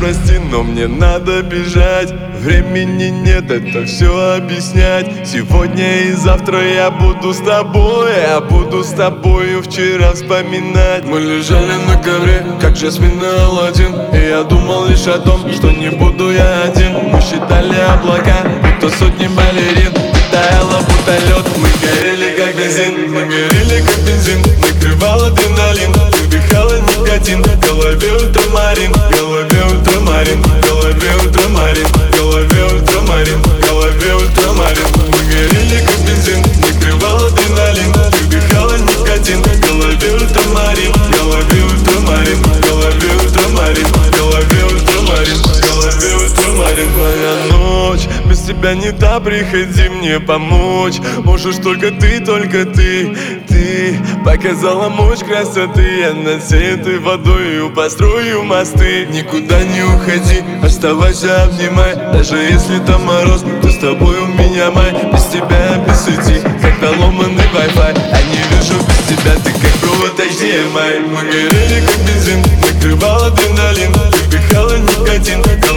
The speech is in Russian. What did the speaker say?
прости, но мне надо бежать. Времени нет, это все объяснять. Сегодня и завтра я буду с тобой, я буду с тобою вчера вспоминать. Мы лежали на ковре, как Жасмин и Аладдин, и я думал лишь о том, что не буду я один. Мы считали облака, будто сотни балерин. Таяло будто лед, мы горели как бензин. Мы горели как бензин, накрывал адреналин. Вдыхала никотин, в голове ультрамарин. В голове ультрамарин, в голове ультрамарин. В голове ультрамарин, в голове ультрамарин. Мы горели как бензин, накрывал адреналин. Вдыхала никотин, в голове ультрамарин. В голове ультрамарин, в голове ультрамарин. В голове ультрамарин, в голове ультрамарин. Твоя ночь, без тебя не та, приходи мне помочь. Можешь только ты, только ты. Ты показала мощь красоты. Я над всей этой водою построю мосты. Никуда не уходи, оставайся, обнимай. Даже если там мороз, то с тобой у меня май. Без тебя я без сети, как наломанный Wi-Fi. Я не вижу без тебя, ты как провод HDMI. Мы горели как бензин, накрывал адреналин. Вдыхала никотин.